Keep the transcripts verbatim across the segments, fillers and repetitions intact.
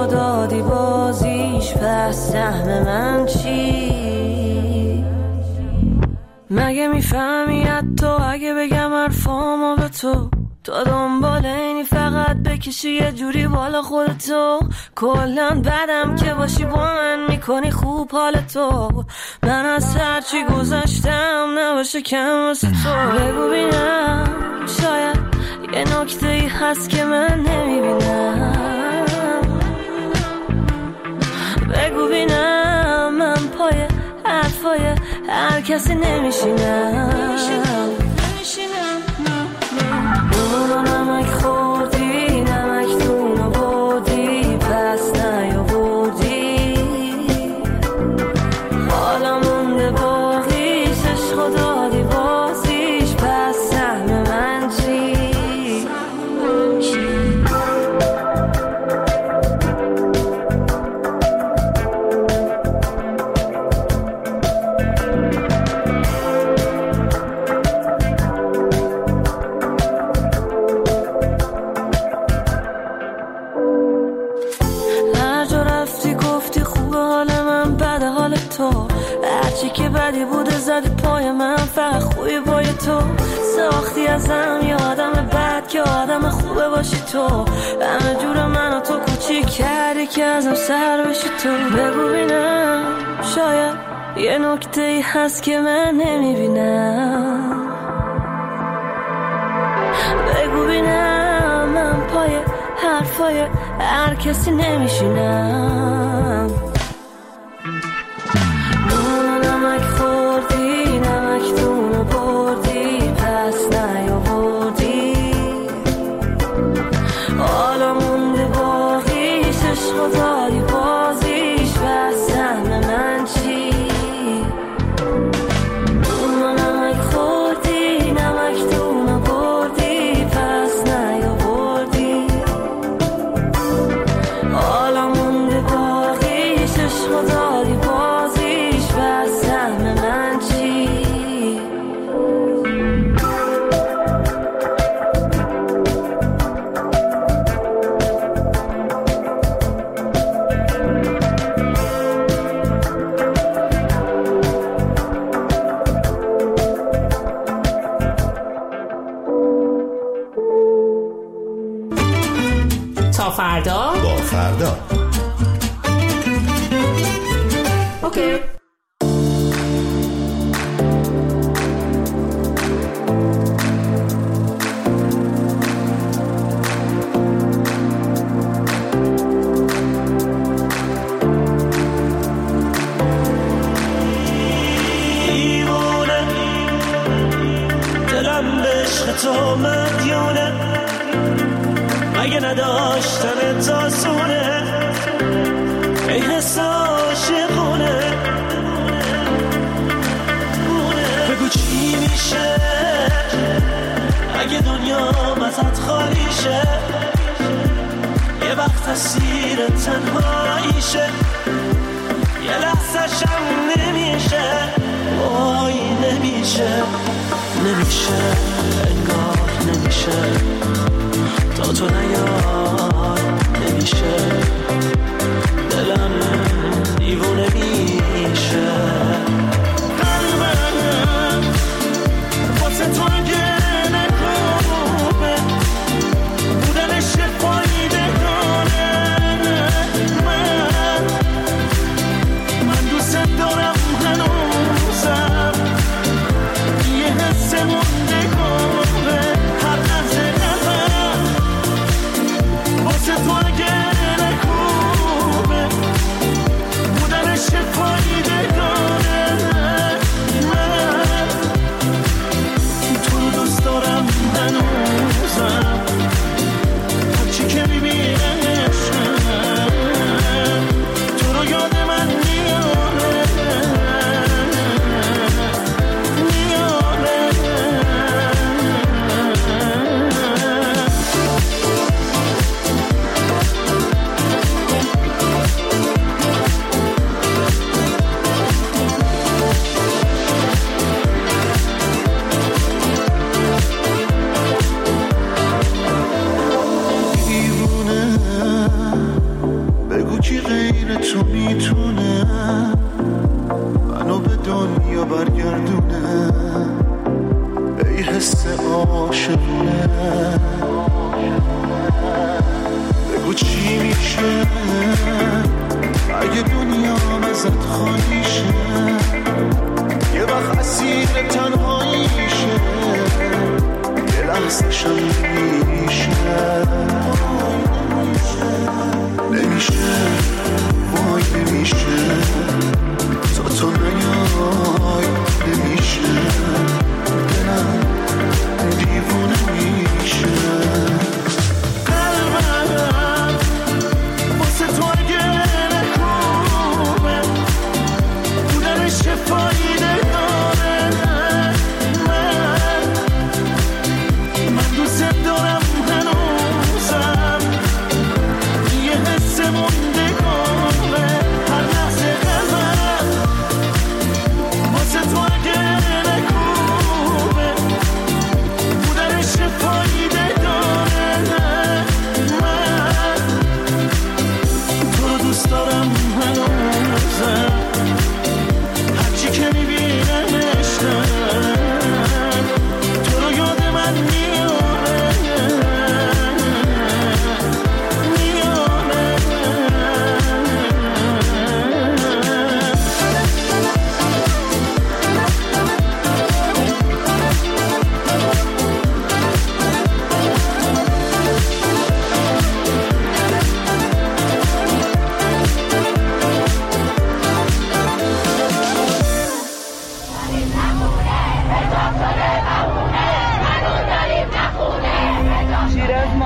عشقو دادی بازیش، پس سهم من چی؟ مگه میفهمی حتی اگه بگم حرفامو به تو، تا دنبال اینی فقط بکشی یه جوری بالا خودتو. کلن بدم که باشی با من میکنی خوب حالتو. من از هرچی گذشتم نباشه کم واسه تو. بگو بینم شاید یه نکته ای هست که من نمیبینم. بگو بینم من پای حرفای هر کسی نمیشینم. نونو نمک خوردی، نمک دونو بردی، پس نیاوردی. حالا مونده باقیش، عشقو دادی بازیش، پس سهم من چی؟ هرچی که بدی بوده زدی پای من، فقط خوبی پای تو. ساختی ازم یه آدم بد که آدم خوبه باشی تو. همه جور منو تو کوچیک کردی که ازم سر بشی تو. بگو بینم شاید یه نکته ای هست که من نمیبینم. بگو بینم من پای حرفای هر کسی نمیشینم. نمک خوردی، نمک دونو بردی، پس نیاوردی. حالا مونده باقیش، عشقو دادی بازیش، پس سهم من چی؟ نمک خوردی، نمک دونو بردی، پس نیاوردی. حالا مونده باقیش، عشقو دادی بازیش، پس سهم من چی؟ تا فردا با فردا. اوکی. تو مدیونه مگه نداشتن تاسونه، ای حس عاشقونه. بگو چی میشه اگه دنیا ازت خالی شه، یه وقت اسیر تنهاییشه، یه لحظه شم نمیشه، وای نمیشه، نمیشه انگار نمیشه، تا تو نیای نمیشه، دلم دیوونه میشه. قلبم واسه تو اگه نکنه بودنش فایده کنه، من من دوست دارم هنوزم، یه حس مونده کنه هر لحظه نفر واسه تو اگه نکنه بودنش فایده کنه.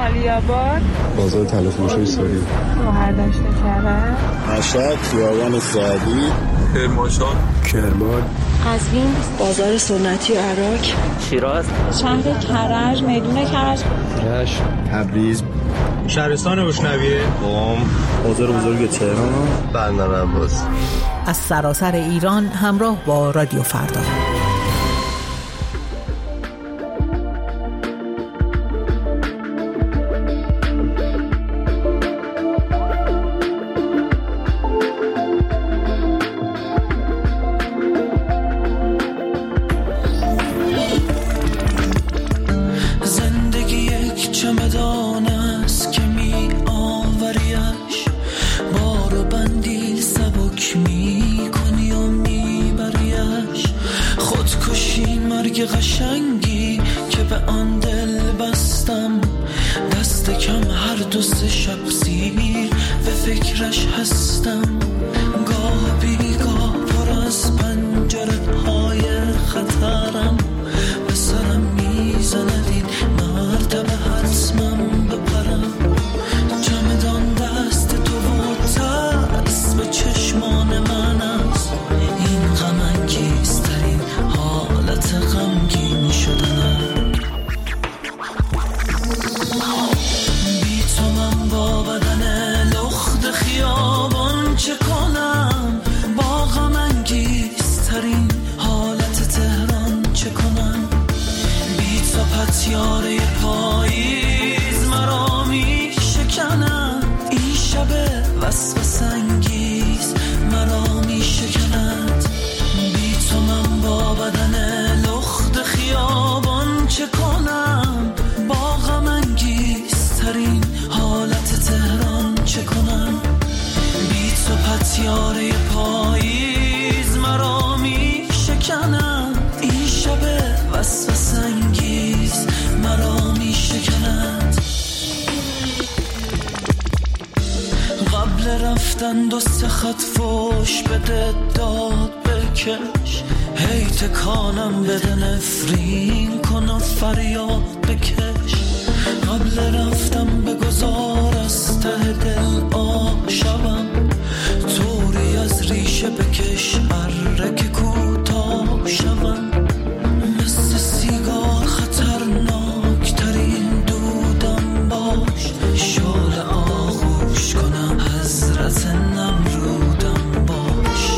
عالی‌آباد، بازار طلا فروشی ساری، شهردشت کرج، مشهد، خیابان سعدی، کرمانشاه، کرمان، قزوین، بازار سنتی عراق، شیراز، شهر کرج، میدون کرج، رشت، تبریز، شهرستان روشنویه، قم، بازار بزرگ تهران، بندر عباس. از سراسر ایران همراه با رادیو فردا. قشنگی که به آن دل بستم، دست کم هر دو سه شب سیر به فکرش هستم. گاه بیگاه پر از پنجره های خطرم، به سرم میزند این مرتبه حتمم بپرم. چمدان دست تو و ترس به چشمان من است، این غم انگیزترین حالت غمگین شدنم. بی تو من با بدن لخت خیابان چه کنم، با غم انگیزترین حالت تهران چه کنم. بی تو پتیاره پاییز مرا می شکند، این شب وسوسه انگیز مرا می شکند. بی تو من با بدن لخت خیابان چه کنم، با غم انگیزترین حالت تهران چه کنم. بی تو پتیاره پاییز مرا می شکند، این شب وسوسه انگیز مرا می شکند. قبل رفتن دو سه خط فوش بده داد بکش، هی تکانم بده نفرین کن و فریاد بکش. قبل رفتم بگذار از ته دل آشبم، طوری از ریشه بکش اره که کوتاه شوم. مثل سیگار خطرناک ترین دودم باش، شعله آغوش کنم حضرت نمرودم باش.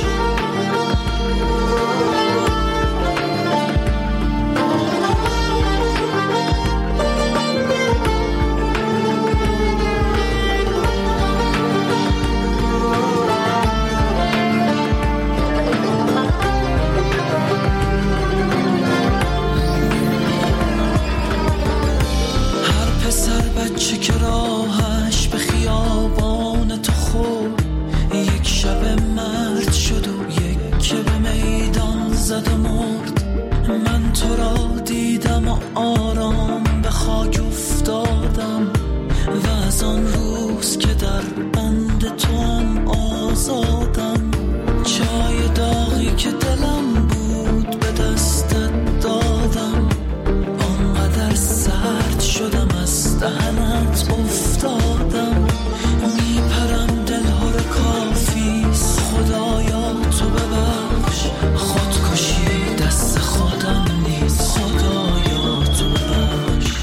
که راهش به خیابان تو خود، یک شب مرد شد و یک که به میدان زد و مرد. من تو را دیدم و آرام به خاک افتادم، و از آن روز که در بند تو هم آزادم. چای داغی که دلم بود به دستت دادم، آنقدر سرد شدم از دهنت افتادم. میپرم دلهور کافیست، خدایا تو ببخش، خودکشی دست خودم نیست، خدایا تو ببخش.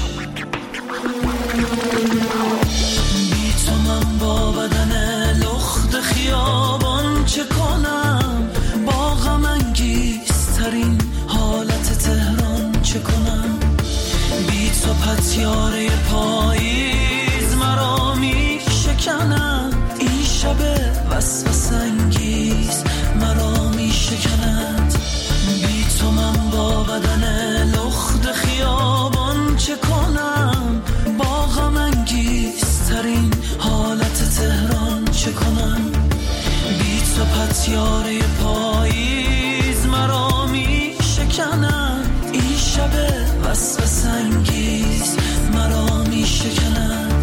بی تو من با بدن لخت خیابان چه کنم، با غم انگیزترین حالت تهران چه کنم. بی تو پتیاره پاییز مرا می شکند، این شب وسوسه انگیز مرا می شکند. بی تو من با بدن لخت خیابان چه کنم، با غم انگیزترین حالت تهران چه کنم. بی تو پتیاره پاییز مرا می شکند، این شب وسوسه انگیز مرا می شکند.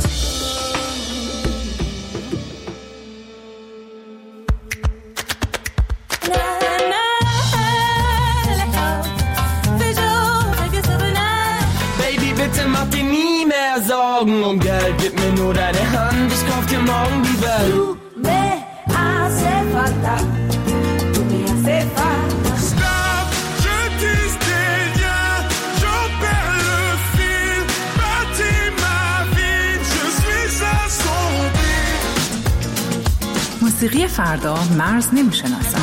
Baby bitte mach die nie mehr so Sorgen und Geld, gib mir nur deine Hand, ich kauf dir morgen die Welt. Du me hace falta, tu me hace falta. Stop, je dis rien, j'en perds le fil, bâtis ma vie, je suis assombri. موسیقی فردا مرز نمیشناسم.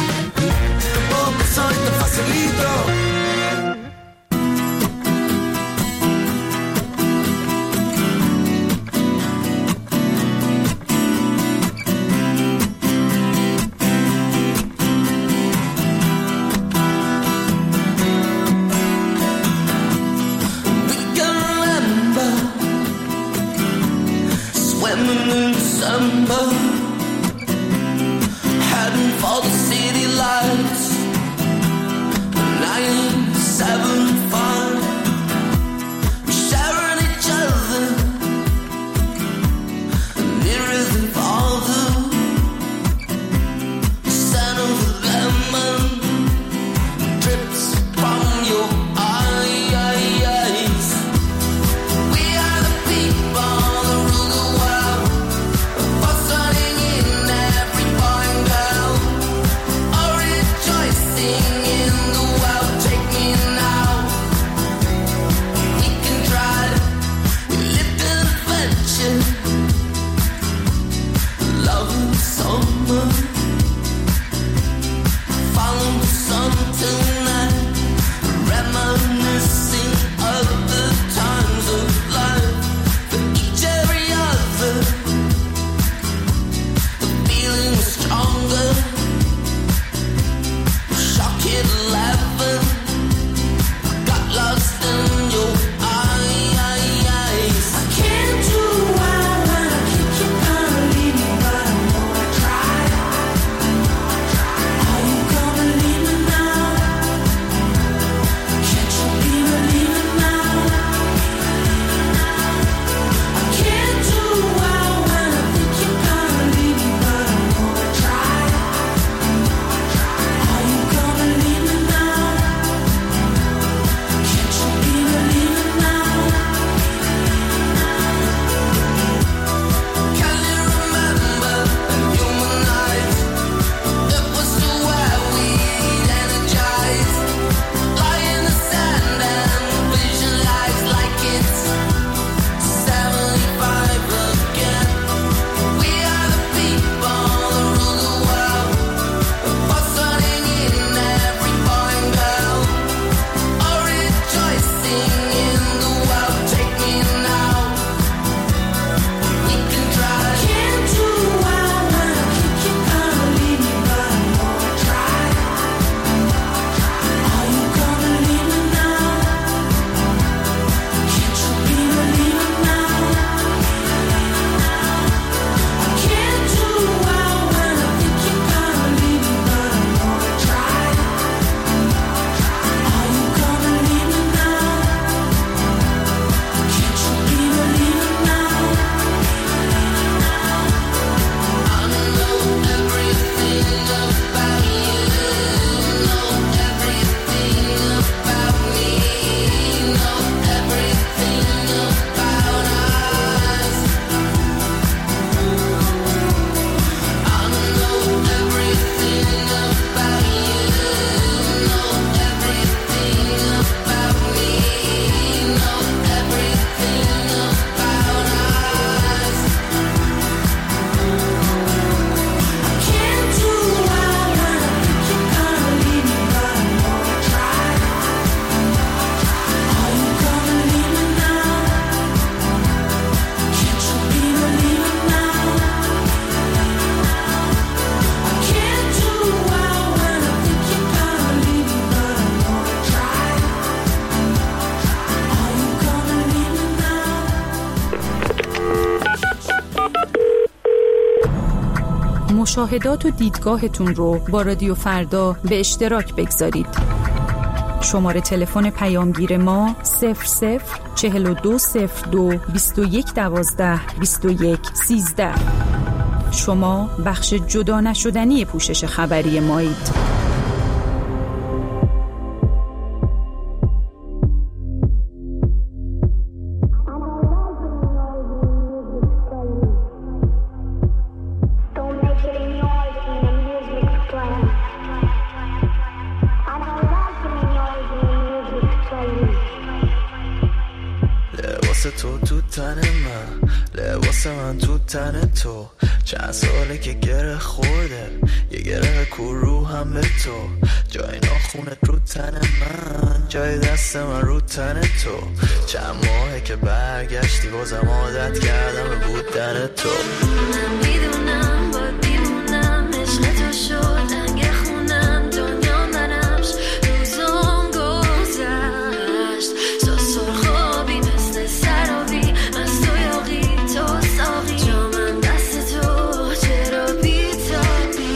مشاهدات و دیدگاهتون رو با رادیو فردا به اشتراک بگذارید. شماره تلفن پیامگیر ما صفر صفر چهل و دو صفر دو بیست و یک دوازده بیست و یک سیزده. شما بخش جدا نشدنی پوشش خبری مایید. تو تو تن من، لباس من تو تن تو. چند ساله که گره خورده، یه گره کو رو هم به تو. جای ناخونت رو تن من، جای دست من رو تن تو. چند ماهه که برگشتی بازم عادت کردم به بودن تو. من میدونم با دیوونم عشق تو شد رنگ خونم، دنیا منمش روزم گذشت. تو سرخابی مثل سرابی، از تو یاقی تو ساقی، جامم دست تو چرا بیتابی.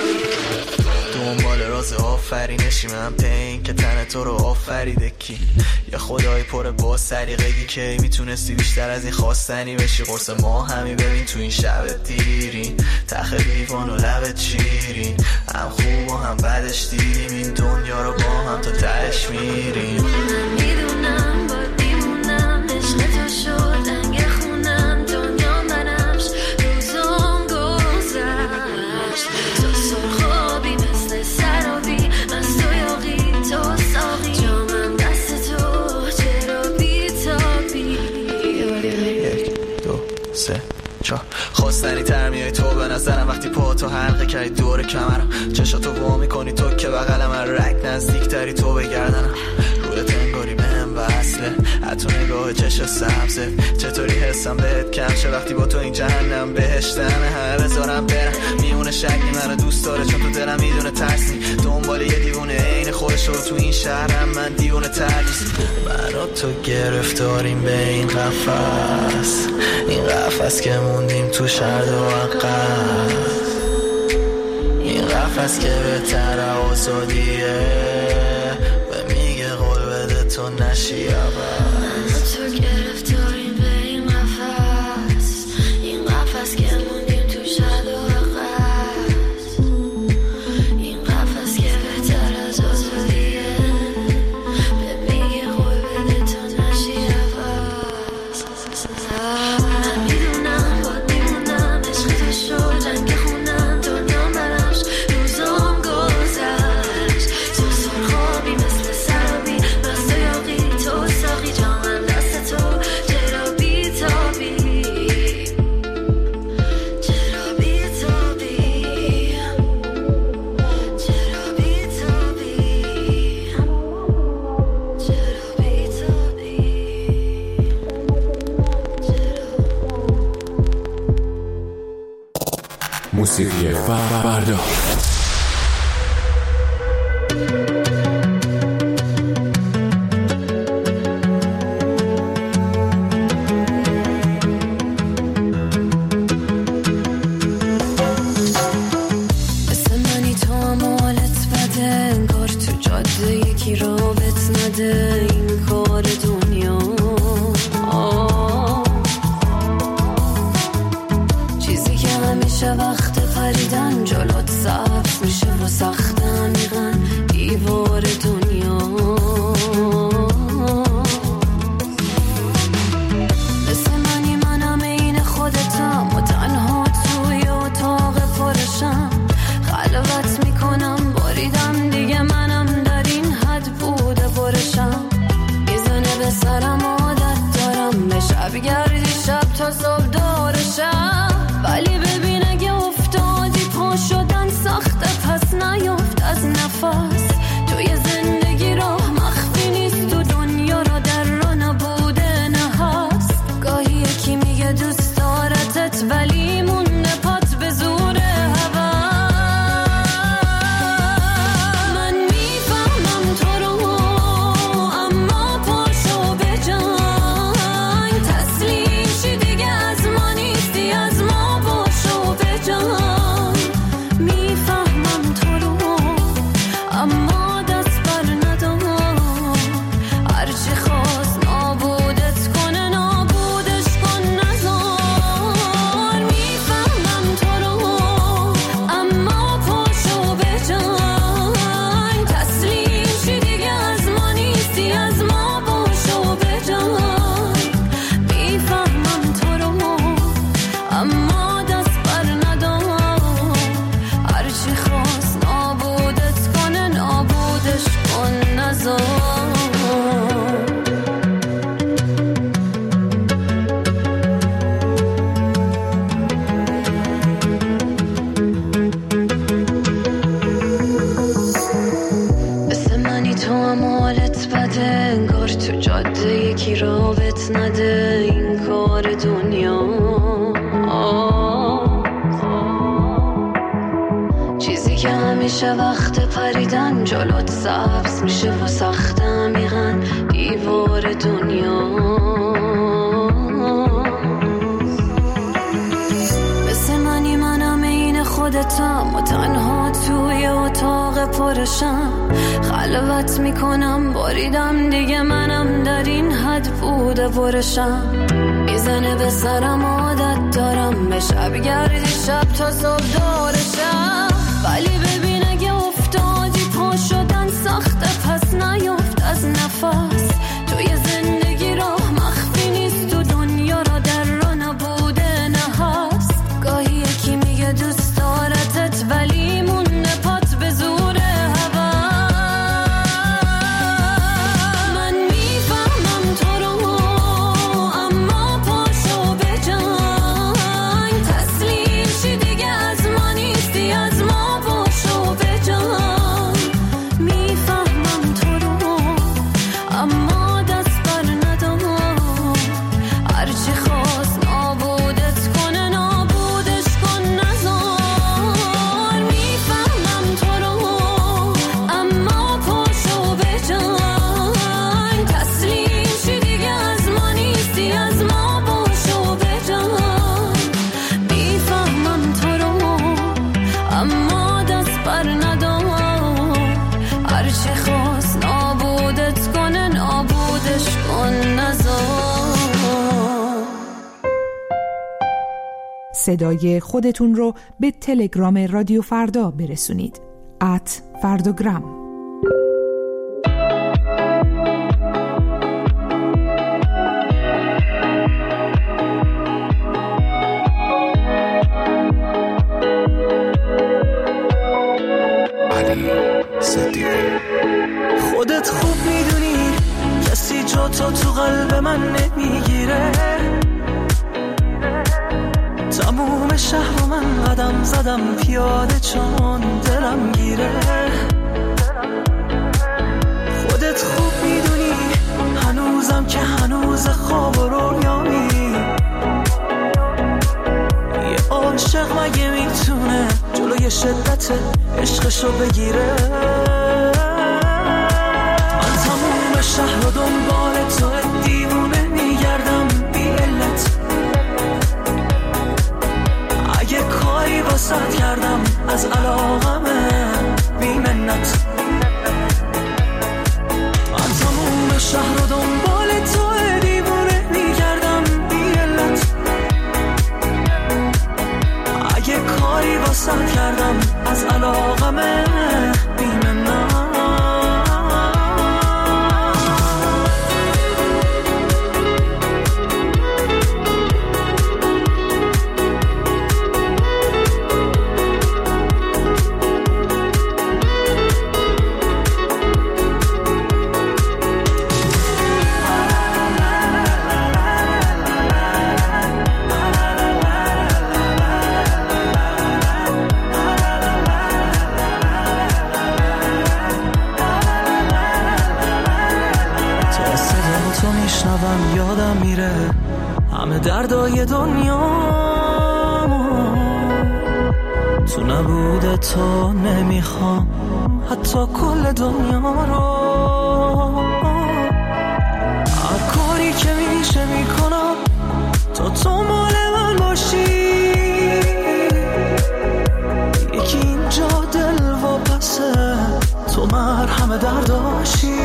دنبال راز آفرینشی من پین که تن تو رو آفریده کی. یه خدای پر با سریقگی که میتونستی بیشتر از این خواستنی بشی. قرص ما همی ببین تو این شب دیرین، تخ لیوان و لبت شیرین. هم خوب و هم بدش دیدیم این دنیا رو با هم تا تهش میریم. من میدونم با دیوونم عشق تو شد رنگ خونم، دنیا منمش روزم گذشت. تو سرخابی مثل سرابی، از تو یاقی تو ساقی، جامم دست تو چرا بیتابی. یک دو سه چهار. خواستنی تر میای تو به نظرم وقتی پا تو حلقه کردی دور کمرم. چشاتو وا میکنی تو که بغل من، رگ نزدیک تری تو بگردنم. رویت انگاری بهم وصله، حتی نگاه چش سبزه. چطوری حسم بهت کم شه وقتی با تو این جهنم بهشتمه. همه بذارم برم میونه شکلی منو دوست داره، چون تو دلم میدونه ترسی. دنبال یه دیوونه عین خودش رو تو این شهرم، من دیوونه تر نیست. من و تو گرفتاریم به این قفس، این قفس که موندیم تو شرد و عقب. این قفس که بهتر آزادیه، به میگه قول بده تو نشی عوض. تو گرفتاریم به این قفس، این قفس که موندیم تو شد و عقب. این قفس که بهتر از آزادیه، به میگه قول بده تو نشی عوض. من میدونم با دیوونم عشق تو شد رنگ خونم، دنیا منمش روزم گذشت. تو سرخابی مثل سرابی، از تو یاقی تو ساقی، جامم دست تو چرا بیتابی. چرا بیتابی، چرا بیتابی، چرا بیتابی. موسیقی فردا. مثل منی تو هم حالت بده، انگار تو جاده یکی رابط نده. این کار دنیا آه. چیزی که همیشه وقت پریدن جلوت سبز میشه و سخت عمیقن دیوار دنیا. مثل منی منم این خودتم و تنها توی اتاق پرشم. خلوت میکنم باریدم دیگه، منم در این حد بوده برشم. میزنه به سرم عادت دارم به شب گردی، شب تا صبح دارشم. ولی ببین اگه افتادی پا شدن سخته، پس نیفت از نفس. توی زندگی راه مخفی نیست، تو دنیا را در را نبوده نه هست. گاهی یکی میگه دوست دارتت ولی مونده پات به زور هوا. من میفهمم تو رو اما پاشو به جنگ، تسلیم شی دیگه از ما نیستی، از میشه وقت پریدن جلوت سبز میشه و سخت عمیقاً دیوار دنیا. مثل منی منم این خودتم و تنها توی اتاق پرشم خلوت میکنم باریدم دیگه منم در این حد بوده برشم. میزنه به سرم عادت دارم به شب گردی شب تا صبح دارشم. ولی ببین اگه افتادی پا شدن سخته پس نیفت از نفس. توی زندگی راه مخفی نیست تو دنیا را در را نبوده نه هست. گاهی یکی میگه دوست دارتت ولی مونه پات به زور هوا. من میفهمم تو رو اما پاشو به جنگ تسلیم شی دیگه از ما نیستی از ما پاشو به جنگ. میفهمم تو رو اما دست بر ندام هرچی خواست نابودت کنه نابودش کن نزار. میفهمم تو رو اما پاشو به جنگ تسلیم شی دیگه از ما نیستی از ما پاشو به جنگ. میفهمم تو رو اما دست بر ندام هرچی خواست نابودت کنه نابودش کن نزار. صدای خودتون رو به تلگرام رادیو فردا برسونید. ات فرداگرام. علی صدیقی. خودت خوب میدونی کسی جا تو تو قلب من نمیگیره. تموم شهر و من قدم زدم پیاده چون دلم گیره. خودت خوب میدونی هنوزم که هنوز خواب و رویایی. یه عاشق مگه میتونه جلوی شدت عشقشو بگیره. من تموم شهر و دنبال تو دیوونه میگردم بی علت. اگه کاری واسط کردم از علاقمه بی منت. من تموم شهر و دنبال تو دیوونه میگردم بی علت. اگه کاری واسط کردم از علاقمه بی منت. یادم میره همه دردای دنیا تو نبوده تو نمیخوام حتی کل دنیا رو. هر کاری که میشه میکنم تا تو مال من باشی. یکی اینجا دل و پسه تو مرهم درداشی.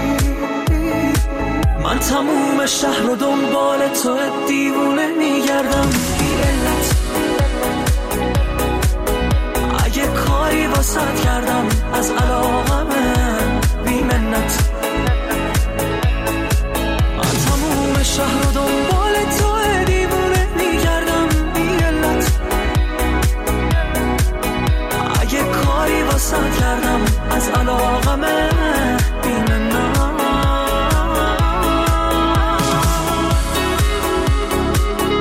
من تموم شهر و دنبال تو دیوونه میگردم بی علت. اگه کاری واسط کردم از علاقمه بی منت. من تموم شهر و دنبال تو دیوونه میگردم بی علت. اگه کاری واسط کردم از علاقمه بی منت.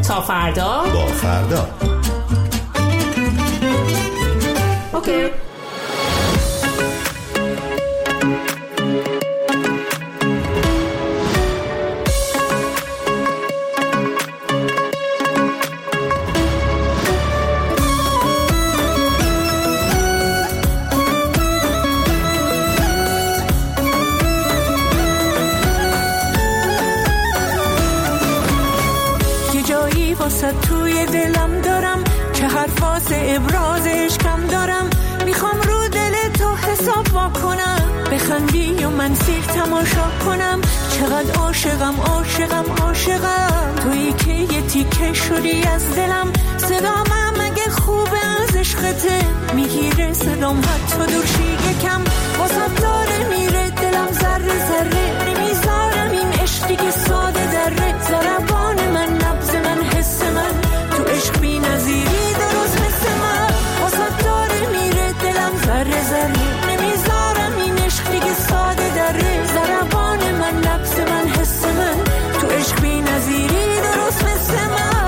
تا فردا با فردا. اوکی. توی دلم دارم که حرف واسه ابراز عشقم دارم، میخوام رو دل تو حساب وا کنم، بخندی و من سیر تماشا کنم، چقدر عاشقم عاشقم عاشقم تویی که یه تیکه شدی از دلم، صدام اگه خوبه از عشقته میگیره صدام حتی دورشی یکم، واسه داره میره دلم ذره ذره، نمیذارم این عشقی که ساده دره، ضربان من نبض من حس من تو عشق بی نظیری درست مثل من، واسه داره میره دلم ذره ذره، نمیذارم این عشقی که ساده دره، ضربان من نبض من حس من تو عشق بی نظیری درست مثل من.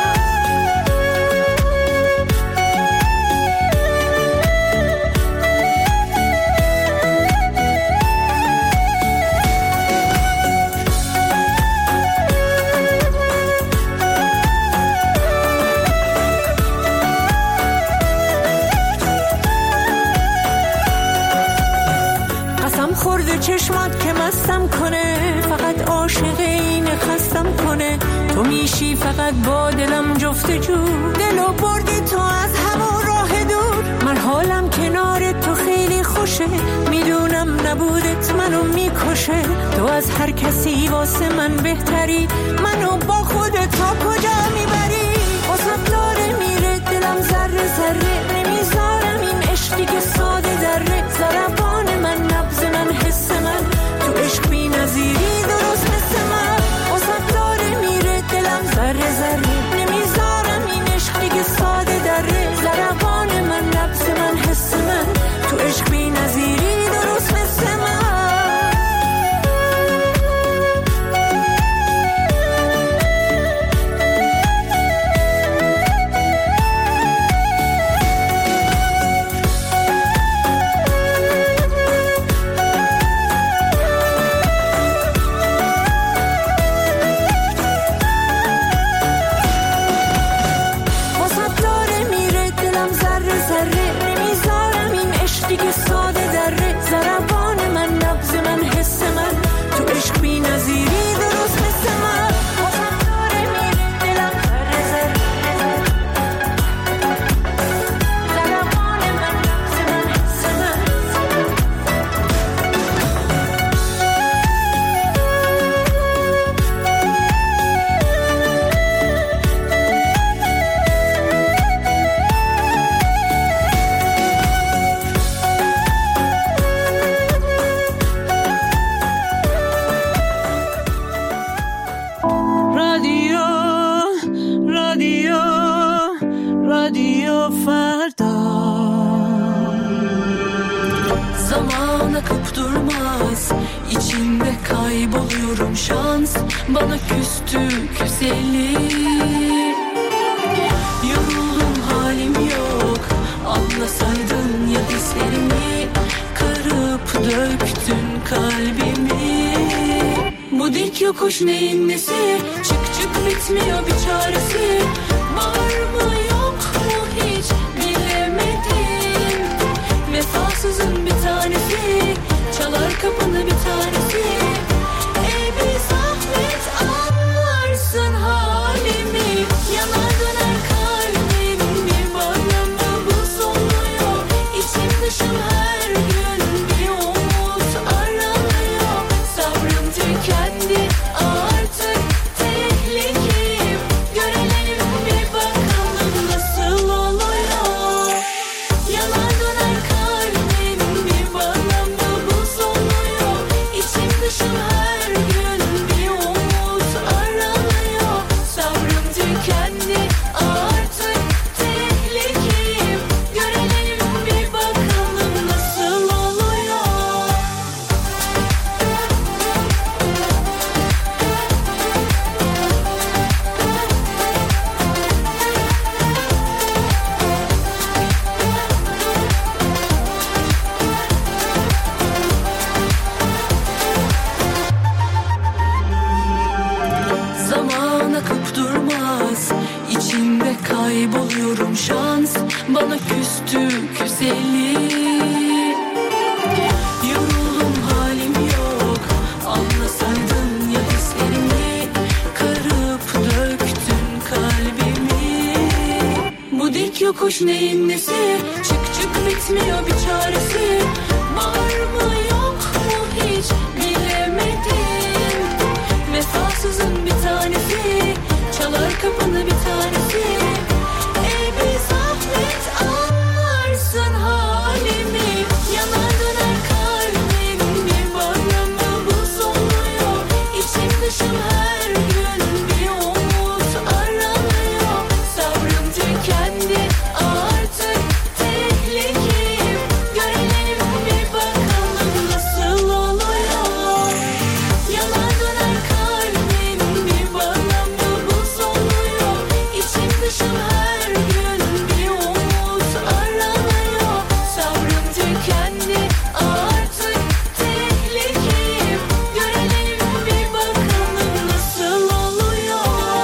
چشمات که مستم کنه، فقط عاشق اینه خستم کنه، تو میشی فقط با دلم جفت جو، دلو بردی تو از همون راه دور، من حالم کنار تو خیلی خوشه، میدونم نبودت منو میکشه، تو از هر کسی واسه من بهتری، منو با خودت تا کجا میبری، واسه داره میره دلم ذره ذره، نمیذارم این عشقی که ساده دره، ضربان من نبض من حس من تو عشق بی نظیری درست مثل من، واسه داره میره دلم ذره ذره، نمیذارم این عشقی که ساده دره، ضربان من نبض من حس من تو عشق بی نظیری درست مثل من. دیگه ساده دره، ضربان من نبض من حس من تو عشق بی نظیری درست مثل من، واسه داره میره دلم ذره ذره، ضربان من نبض من حس من. Zaman akıp durmaz, içinde kayboluyorum, şans bana küstü güzellik, yoruldum halim yok, anlasaydın ya hislerimi, kırıp döktün kalbimi, bu dik yokuş neyin nesi, çık çık bitmiyor bir çaresi, var mı yok mu hiç bilemedim, vefasızın bir tanesi, çalar kapını bir tanesi, ey bir zahmet anlarsın halimi, yanar döner kalbim, bir bana mı bu soluyor, içim dışım her gün bir umut aranıyor, sabrım tükendi artık tehlikeliyim, kayboluyorum şans bana küstü güzelliği. Yoruldum halim yok, anlasaydın ya hislerimi, kırıp döktün kalbimi. Bu dik yokuş neyin nesi, çık çık bitmiyor bir çaresi. Var mı yok mu hiç bilemedim, vefasızın bir tanesi, çalar kapını bir tanesi. Ey bir zahmet anlarsın halimi, yanar döner kalbim, bir bana mı buz oluyor, içim dışım her gün bir umut aranıyor. Sabrım tükendi artık tehlikeyim, görelim bir bakalım nasıl oluyor. Yanar döner kalbim, bir bana mı buz oluyor, içim dışım her gün bir umut aranıyor. Sabrım tükendi artık tehlikeyim, görelim bir bakalım nasıl oluyor.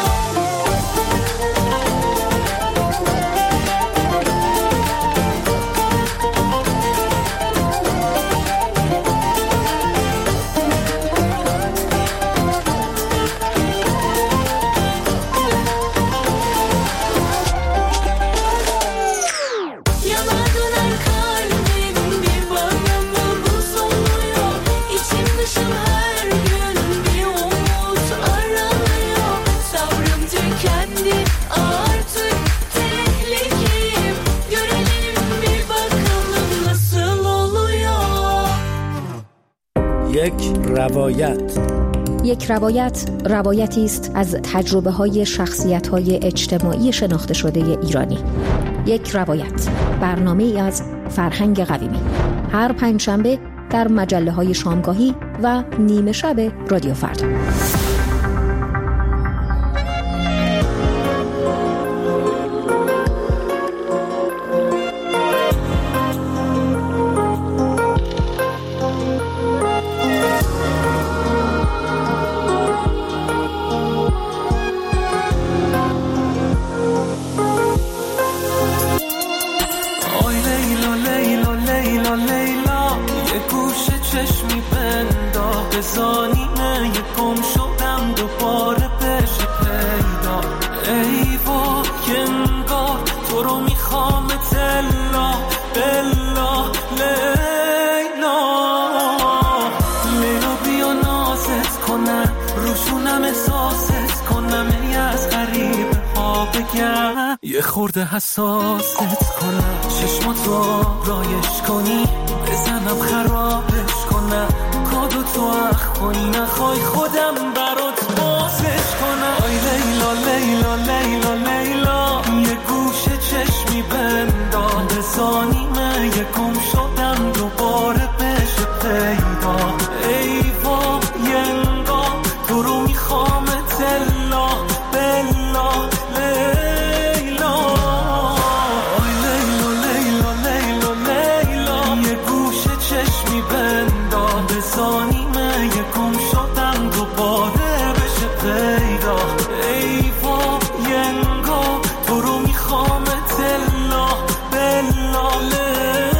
Yanar döner kalbim, bir bana mı buz oluyor, içim dışım her gün bir umut aranıyor. Sabrım tükendi artık tehlikeyim, görelim bir bakalım nasıl oluyor. یک روایت. یک روایت روایتی است از تجربه های شخصیت های اجتماعی شناخته شده ایرانی. یک روایت، برنامه ای از فرهنگ قویمی، هر پنجشنبه در مجله های شامگاهی و نیمه شب رادیو فردا. آی لیلا لیلا لیلا لیلا، یه گوشه چشمی بندا، بزانینه یه گم شدم دوباره بشه پیدا. ای وای انگار تو رو میخوام تلا بلا لیلا. لیلا بیا نازت کنم، روشونم احساست کنم، ای از غریبه ها بگم، یه خورده حساست کنم، چشماتو رایش کنی، بزنم خرابش کنم، کادو تو اخ کنی، نخوای خودم برات بازش کنم. آی لیلا لیلا لیلا لیلا، یه گوشه چشمی بندام، بزانیمه یه گم شدم دوباره بشه پیدا. ای وای انگار تو رو میخوام تلا بلا لیلا. آی لیلا لیلا لیلا لیلا، یه گوشه چشمی بندام، بزانیمه یه گم شدم دوباره بشه پیدا. ای وای انگار تو رو میخوام تلا بلا لیلا.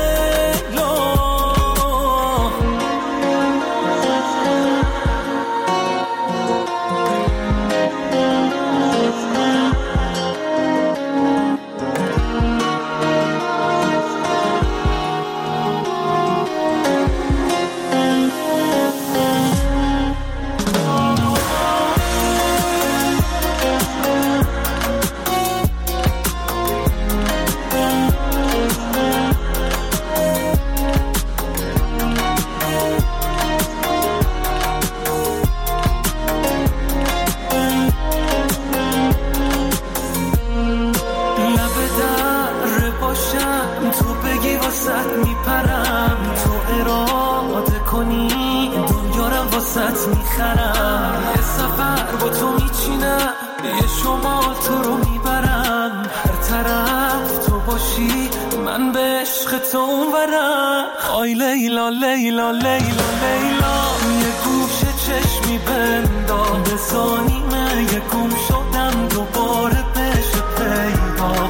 واسط میخرم، یه سفر با تو میچینم، یه شمال تو رو میبرم، هر طرف تو باشی من به عشق تو اونورم. آی لیلا لیلا لیلا لیلا، یه گوشه چشمی بندام، بزانیمه یه گم شدم دوباره بشه پیدا.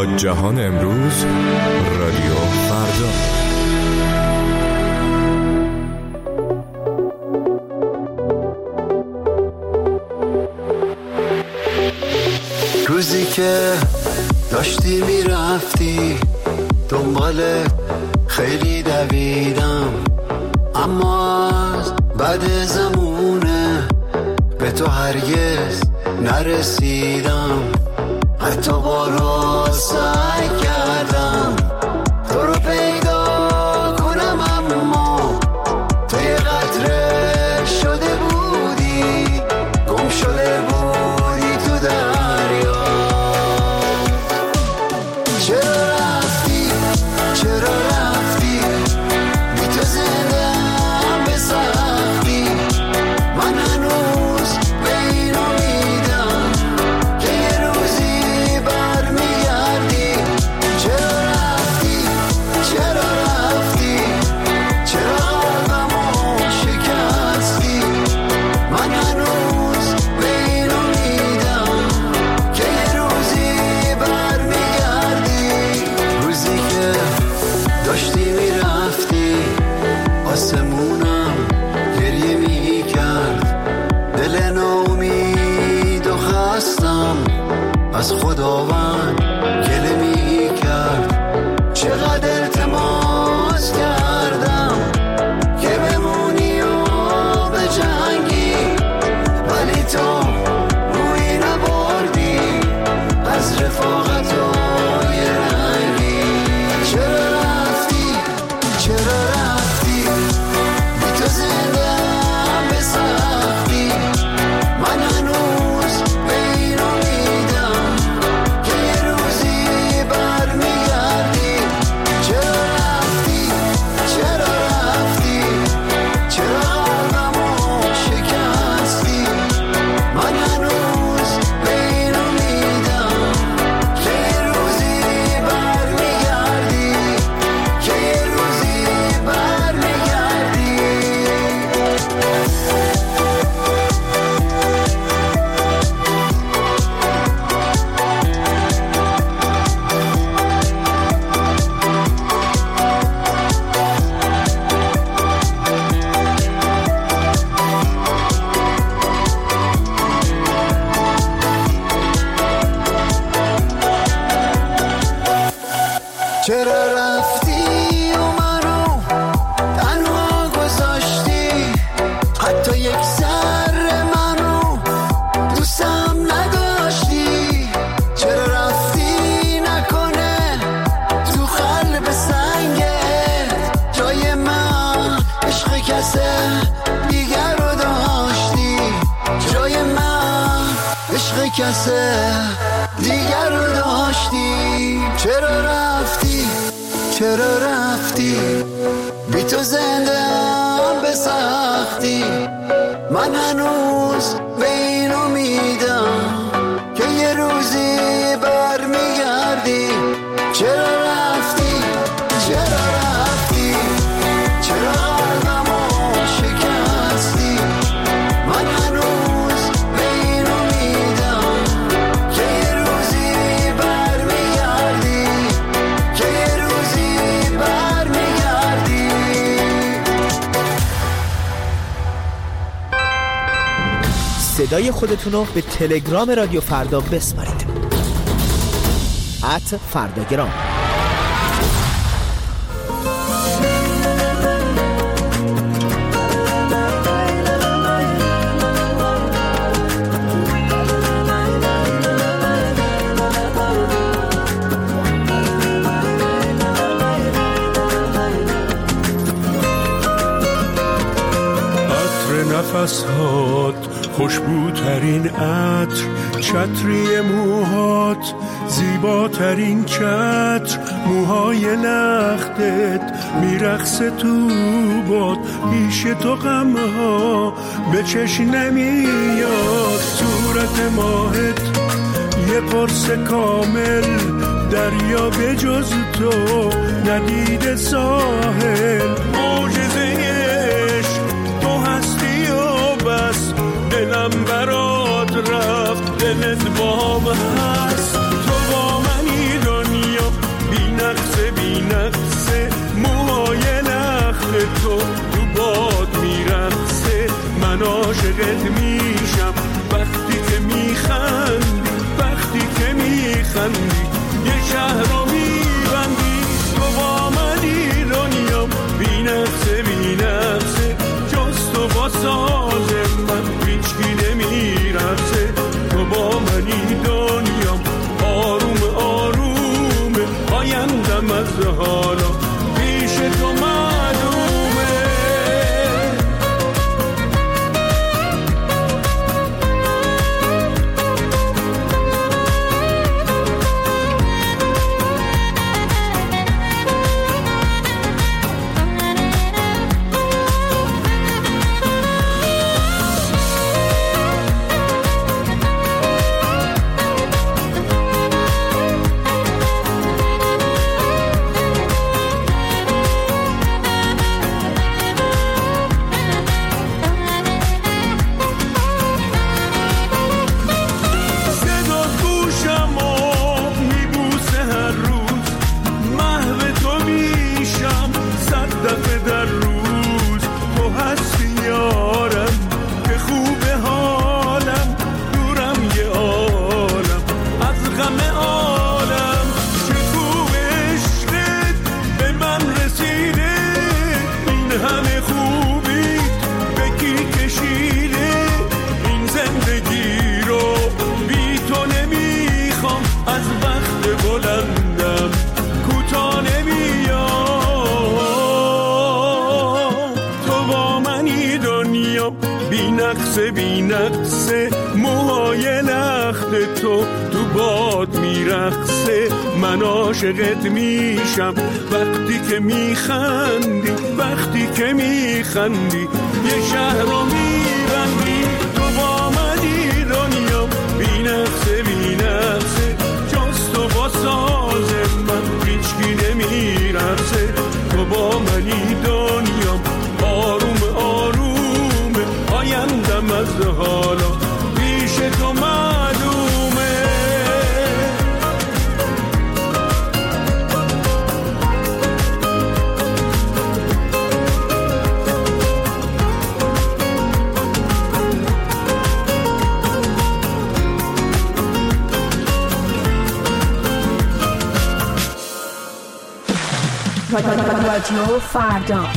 با جهان امروز رادیو فردا. روزی که داشتی میرفتی دنبال خیلی دویدم، اما از بعد زمونه به تو هرگز نرسیدم. حتی بارها سعی کردم تو رو پیدا کنم، اما تو یه قطره شده بودی، گم شده بودی تو دریا. چرا رفتی چرا رفتی بی تو زنده هم به سختی؟ من هنوز به این امیدم که یه روزی برمیگردی. چرا رفتی چرا رفتی چرا قلبمو شکستی؟ من هنوز به این امیدم که یه روزی برمیگردی. روزی که داشتی میرفتی آسمونم گریه میکرد، دل ناامید و خستم از خداوند گله میکرد. چقدر التماس کردم که بمونی و به جنگی، ولی تو روی نبردی از رفاقت و یه رنگی. چرا رفتی چرا رفتی بی تو زنده هم به سختی؟ من هنوز به این امیدم که یه روزی برمیگردی. چرا رفتی چرا رفتی چرا قلبمو شکستی؟ من هنوز به این امیدم که یه روزی برمیگردی، که یه روزی برمیگردی. چرا رفتی و منو تنها گذاشتی؟ حتی یک ذره منو دوستم نداشتی. چرا رفتی نکنه تو قلب سنگت جای من عشق کسه دیگر رو داشتی؟ جای من عشق کسه دیگر رو داشتی. چرا رفتی چرا رفتی بی تو زنده هم به سختی؟ من هنوز به این امیدم که یه روزی برمیگردی. چرا رفتی چرا رفتی چرا قلبمو شکستی؟ من هنوز به این امیدم که یه روزی برمیگردی، که یه روزی برمیگردی. صدای خودتون رو به تلگرام رادیو فردا بسپارید. ات فرداگرام. نفس‌هات خوشبوترین عطر، چتری موهات زیباترین چتر، موهای لختت میرقصه تو باد، پیش تو غمها به چشم نمیاد، صورت ماهت یه قرص کامل، دریا به جز تو ندید ساحل، معجزه عشق تو هستی و بس، دلم برات رفت دلت بام هست، تو با منی دنیا نقصه بی نقصه موهای لخت تو تو باد میرقصه. من عاشقت میشم وقتی که میخندی، وقتی که میخندی یه شهر رو میبندی. تو با منی دنیا بی نقصه بی نقصه، جز تو با ساز من هیچکی نمیرقصه. تو با منی دنیا آروم آروم آیندم از حالا پیش تو معلومه. رادیو فردا.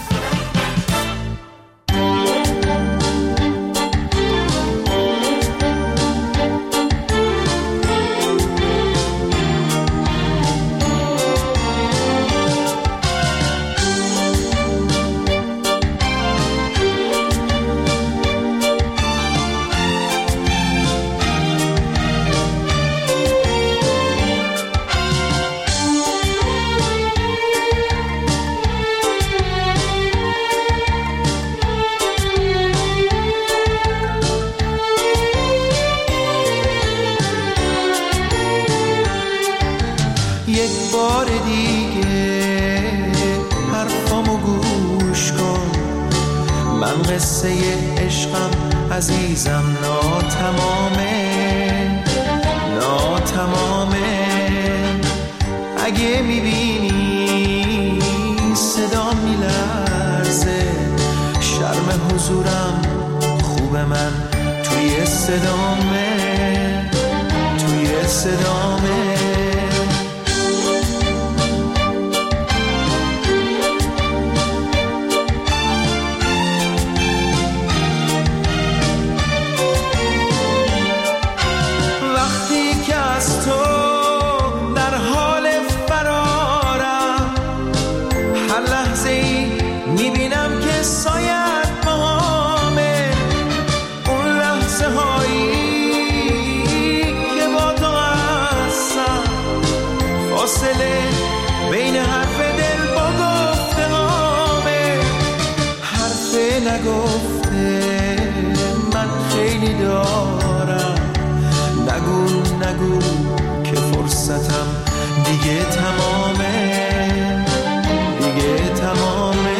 قصه عشقم عزیزم ناتمامه ناتمامه. اگه میبینی صدا میلرزه، شرم حضورم خوب من توی صدامه توی صدامه. بین حرف دل با گفته هامه، حرف نگفته من خیلی دارم. نگو نگو که فرصتم دیگه تمامه دیگه تمامه.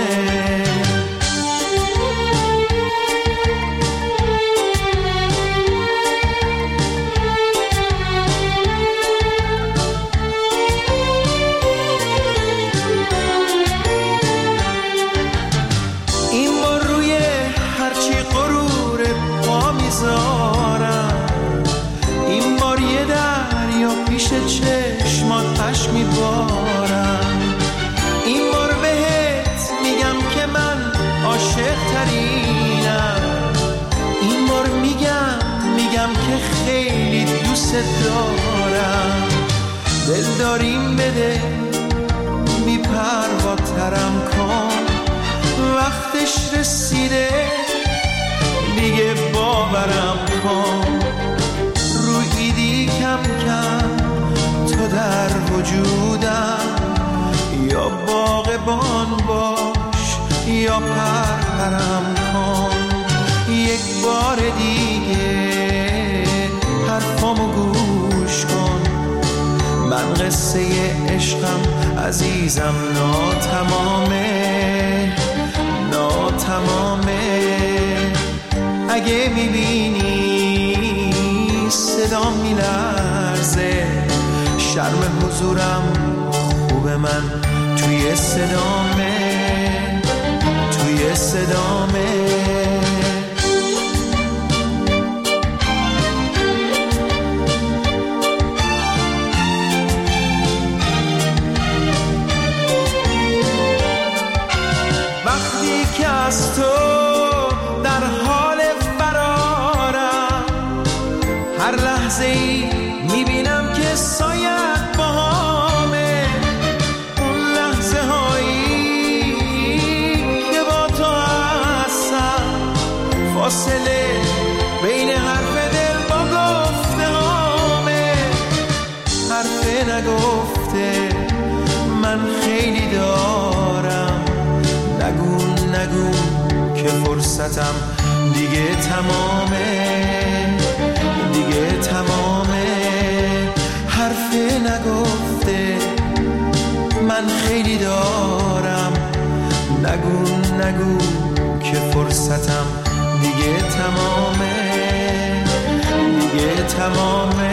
این بار یه دریا پیش چشماتش میبارم. این بار بهت میگم که من عاشق ترینم. این بار میگم میگم که خیلی دوست دارم. دل داریم بده بی پرواترم کن، وقتش رسیده دیگه باورم کن. رویدی کم کم تو در وجودم، یا باغبان باش یا پرپرم کن. یک بار دیگه حرفامو گوش کن، من قصه عشقم عزیزم ناتمامه ناتمامه. اگه میبینی صدا میلرزه، شرم حضورم خوب من توی صدامه توی صدامه. وقتی که از تو در حال فرارم، هر لحظه ای میبینم که سایت با همه. اون لحظه هایی که با تو خیلی دارم. نگو نگو که فرصتم دیگه تمامه، دیگه تمامه. حرف نگفته من خیلی دارم. نگو نگو که فرصتم دیگه تمامه، دیگه تمامه،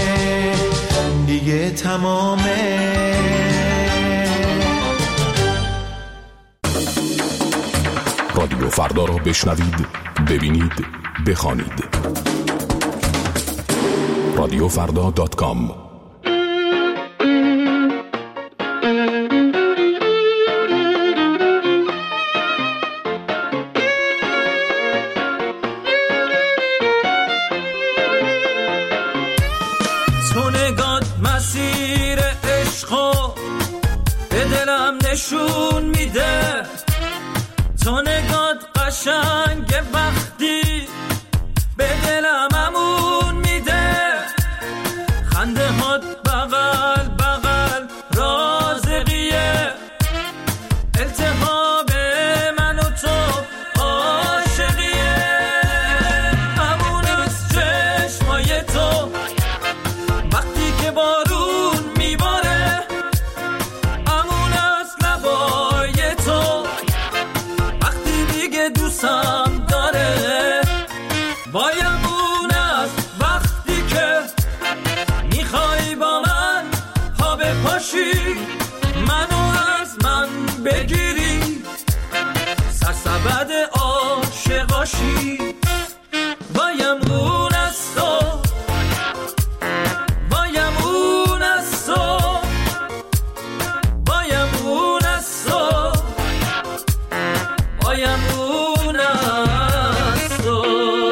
دیگه تمامه. رادیو فردا را بشنوید، ببینید، بخوانید. رادیو فردا دات کام. تو نگات مسیر عشقو به دلم نشون میده. تو نگات قشنگ وقتی به دلم امون میده. خنده هات بغل بغل رازقیه. التهاب من و تو عاشقیه. امون از چشمای تو وقتی که بارون میباره. امون از لبای تو وقتی دیگه دوستم داره. وای امون از وقتی که میخوای با من پا بپاشی، منو از من بگیری، سرسبد عاشقاشی. وای امون از تو، وای امون از تو، وای امون از تو، وای امون از تو.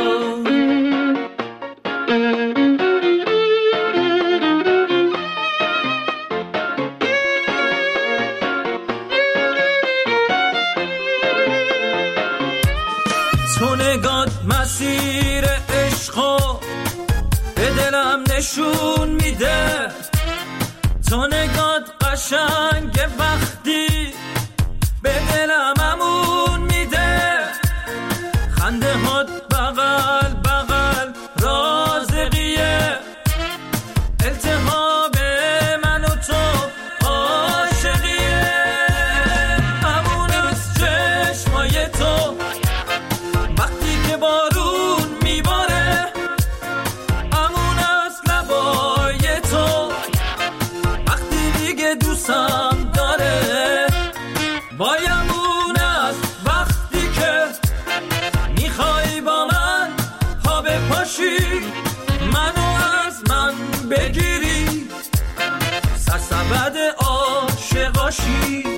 تو نگات مسیر عشقو به دلم نشون میده. تو نگات قشنگ وقتی به دلم امون میده. خنده هات بغل بغل رازقیه. التهاب من و تو عاشقیه. امون از چشمای تو وقتی که بارون میباره. امون از لبای تو وقتی دیگه دوستم داره. وای امون از وقتی که میخوای با من پا بپاشی، منو از من بگیری، سرسبد عاشقاشی.